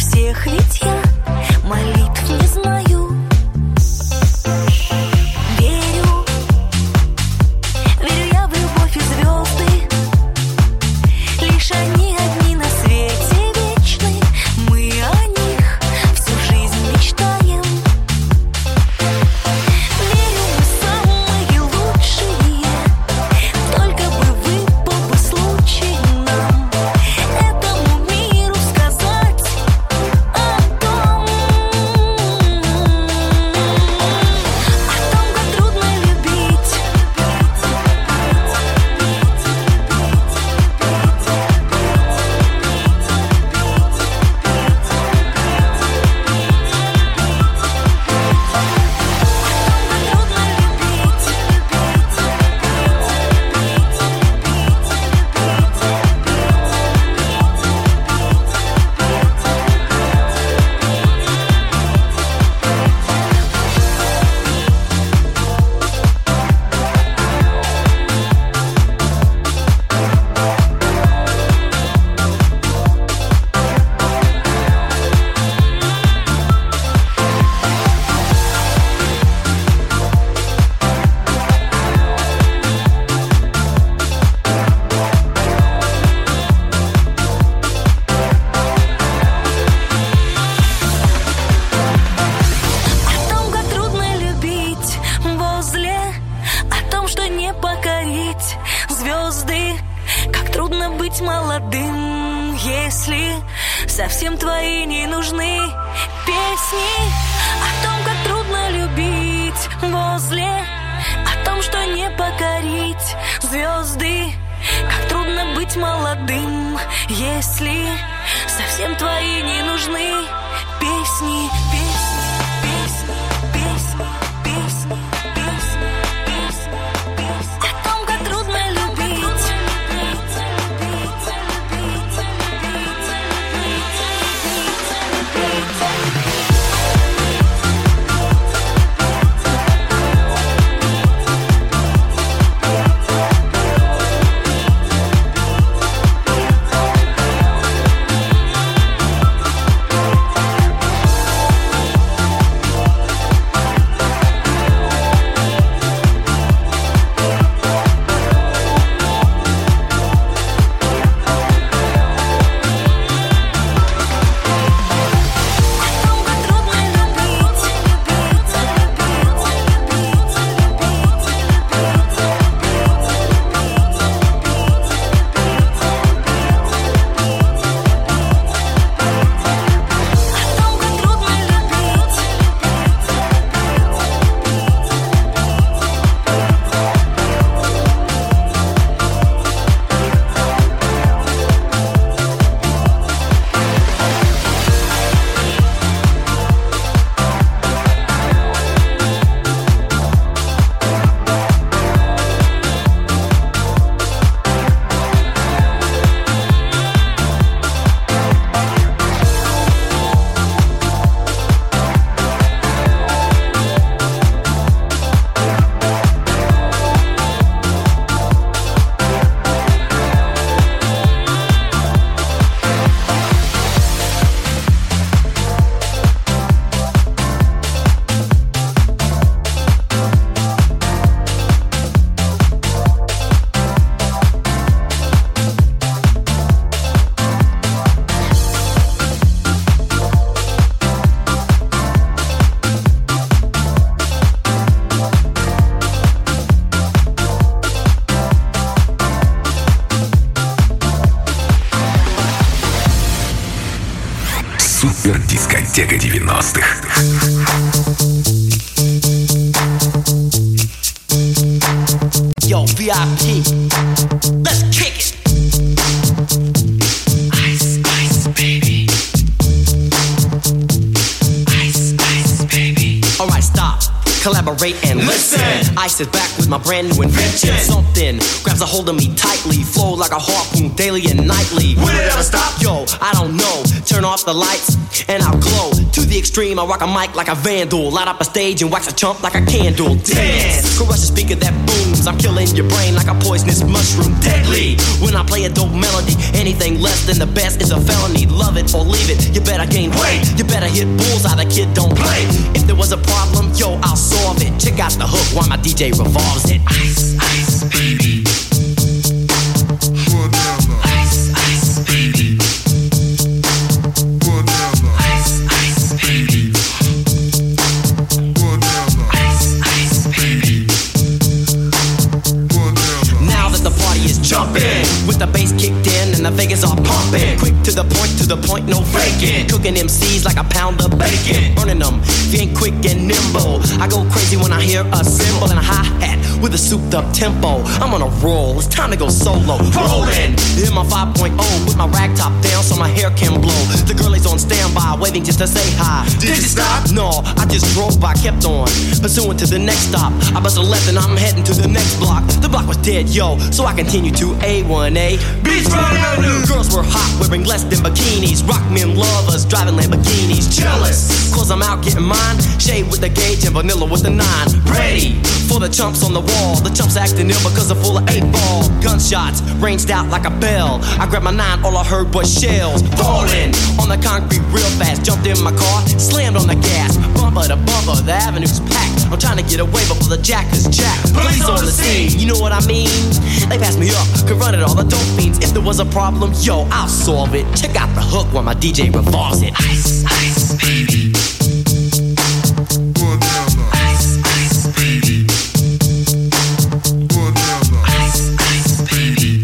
всех, ведь я молитв не знаю. Верю, верю я в любовь и звезды. Лишь они одни на свете вечны. Мы о них всю жизнь мечтаем. Верю, мы самые лучшие. Только бы выпал бы случай нам этому миру сказать о том, как трудно любить. О том, как трудно любить возле, о том, что не покорить звезды, как трудно быть молодым, если совсем твои не нужны песни. О том, как трудно любить возле, о том, что не покорить звезды, как трудно быть молодым, если совсем твои не нужны песни, песни, песни, песни, песни, песни, песни, песни. О том, как трудно любить. Супер-дискотека 90-х. Yo, VIP, let's kick it. Ice, ice, baby. Ice, ice, baby. All right, stop. Collaborate and listen. I sit back with my brand new invention. Something grabs a hold of me tightly, flow like a harpoon daily and nightly. Will it ever stop? Yo, I don't know. Turn off off the lights and I'll glow. To the extreme, I rock a mic like a vandal. Light up a stage and wax a chump like a candle. Dance! Crush a speaker that booms. I'm killing your brain like a poisonous mushroom. Deadly! When I play a dope melody, anything less than the best is a felony. Love it or leave it, you better gain weight. You better hit bullseye, the kid don't play. If there was a problem, yo, I'll solve it. Check out the hook while my DJ revolves it. Ice, ice, baby. Ice, ice, baby. Ice, ice, baby. Ice, ice, baby. Now that the party is jumping, with the bass kicked in and the Vegas are pumping. Quick to the point, no faking. Cooking MCs like a pound of bacon. Burning them, if you ain't quick and nimble. I go crazy when I hear a cymbal and a hi-hat with a souped up tempo. I'm on a roll, it's time to go solo. Rollin', hit my 5.0 with my rag top down so my hair can blow. The girl is on standby, waiting just to say hi. Did you stop? No, I just drove by, kept on pursuing to the next stop. I bust a left and I'm heading to the next block. The block was dead, yo, so I continued to A1A Beachfront Avenue. Girls were hot, wearing less than bikinis. Rock men lovers, driving Lamborghinis. Jealous, cause I'm out getting mine. Shade with the gauge and vanilla with the 9. Ready for the chumps on the wall. The chumps acting ill because they're full of 8-ball. Gunshots ranged out like a bell. I grabbed my 9, all I heard was shells falling on the concrete real fast. Jumped in my car, slammed on the gas. Bumper to bumper, the avenue's packed. I'm trying to get away before the jack is jacked. Police on the scene, you know what I mean? They passed me up, could run it all the dope fiends. If there was a problem, yo, I'll solve it. Check out the hook while my DJ revolves it. Ice, ice, baby. Ice, ice, baby. Ice, ice, baby.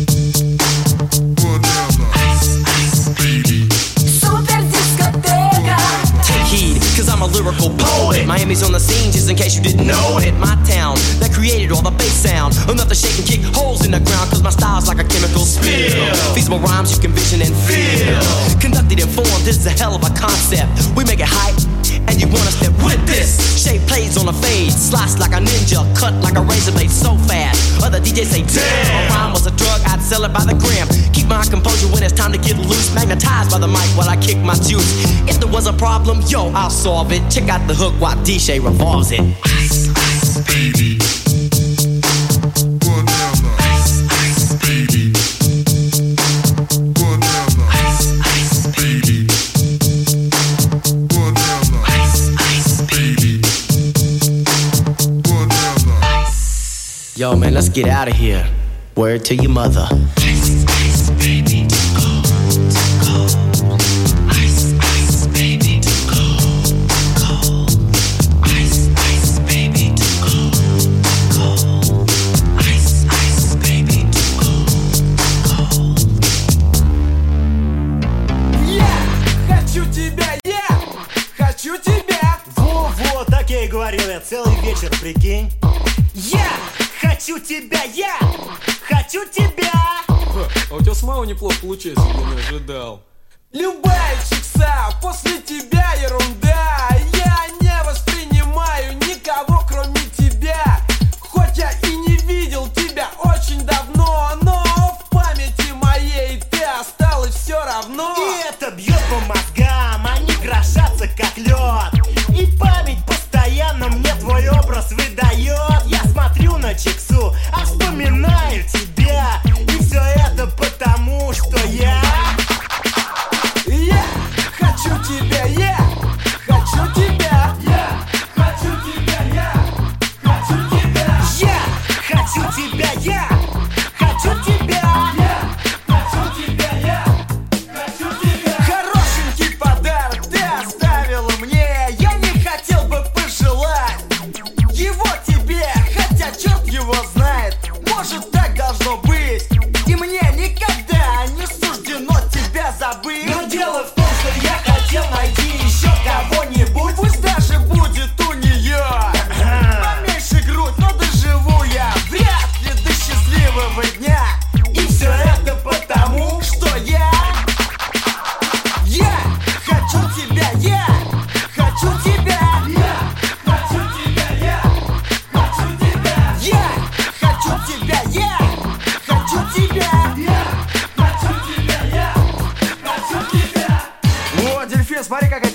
Ice, ice, baby. Супер дискотека. Take heed, cause I'm a lyrical poet. Miami's on the scene, just in case you didn't know it. My town, that created all the bass sound. Enough to shake and kick holes in the ground, cause my style's like a chemical spill. Feasible rhymes you can vision and feel. Conducted and formed, this is a hell of a concept. We make it hype, and you wanna step with this. Shape plays on a fade, slice like a ninja, cut like a razor blade so fast. Other DJs say, damn, a rhyme was a drug, I'd sell it by the gram. Keep my composure when it's time to get loose. Magnetized by the mic while I kick my juice. If there was a problem, yo, I'll solve it. Check out the hook while DJ revolves it. Ice, ice, baby. Ice, ice, baby. Ice, ice, baby. Ice, ice, baby. Yo, man, let's get out of here. Word to your mother. Ice, ice, baby. Ice, ice, baby. Ice, ice, baby. Ice, ice, baby. Хочу тебя, хочу тебя. Во-во, так я и говорил, я целый вечер, прикинь. Я Хочу тебя, хочу тебя. А у тебя с Мао неплохо получается, я не ожидал. любая чикса, после тебя ерунда. Я не воспринимаю никого, кроме тебя. Хоть я и не видел тебя очень давно, но в памяти моей ты осталась все равно. И это бьет по мозгам, они крошатся как лед. И память постоянно мне твой образ выдает. Я смотрю на чиксу, а вспоминаю тебя. И все это потому, что я хочу тебя, хочу тебя, хочу тебя,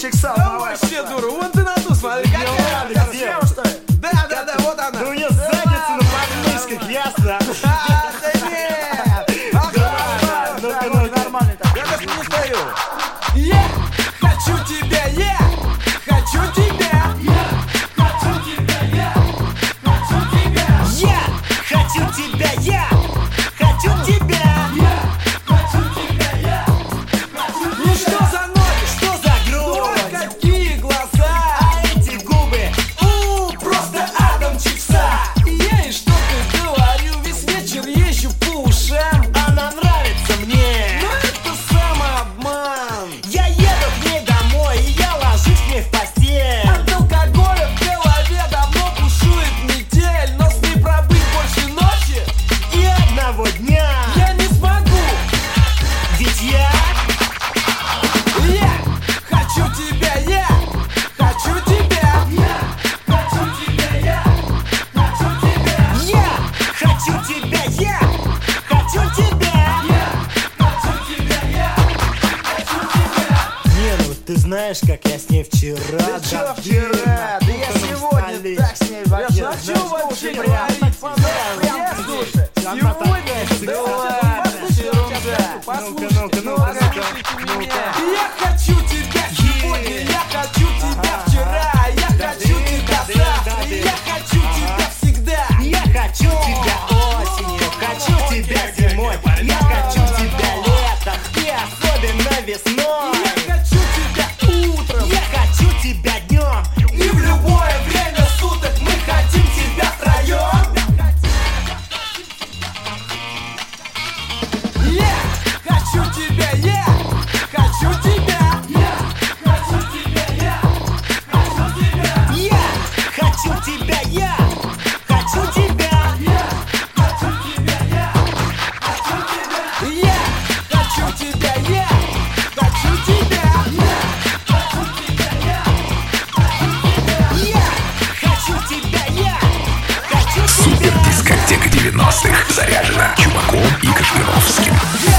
Чикса, Да вообще дура, вон ты на ту смотри, какая она. Слева, что ли? Да, вот она. Да у нее задница на подмышках, ясно? Да нет! Ну-ка, нормальный так. Я даже не стою. Я хочу тебя, я хочу тебя. Я хочу тебя, я хочу тебя. Ну что за ноги, Что за грудь? какие глаза? А эти губы? Просто Адам Чикса. Я и что-то говорю, весь вечер езжу по ушам. Она нравится мне. Но это самообман. Я еду к ней домой, и я ложусь к ней в постель. От алкоголя в голове давно бушует метель. Но с ней пробыть больше ночи И одного дня. я не смогу. Ведь я хочу тебя, я хочу тебя. Не, ну ты знаешь, как я с ней вчера. Ты чё вчера? Да я сегодня так с ней вообще. Я хочу вообще Прям, говорить. прям, слушай, Сегодня да ладно, ерунда. послушайте, Ну-ка. меня. Я хочу тебя сегодня, я хочу тебя вчера, я хочу тебя завтра, я хочу тебя всегда. Я хочу тебя осенью, хочу тебя зимой. Я хочу тебя летом и особенно весной. Я хочу тебя утром Я хочу тебя днем. и в любое время суток мы хотим тебя втроем. Я хочу тебя, я хочу тебя. Я хочу тебя, я хочу тебя. Я хочу тебя, я хочу тебя. Я хочу тебя, я хочу Супер тебя. дискотека 90-х. Заряжена Чумаком и Кашпировским.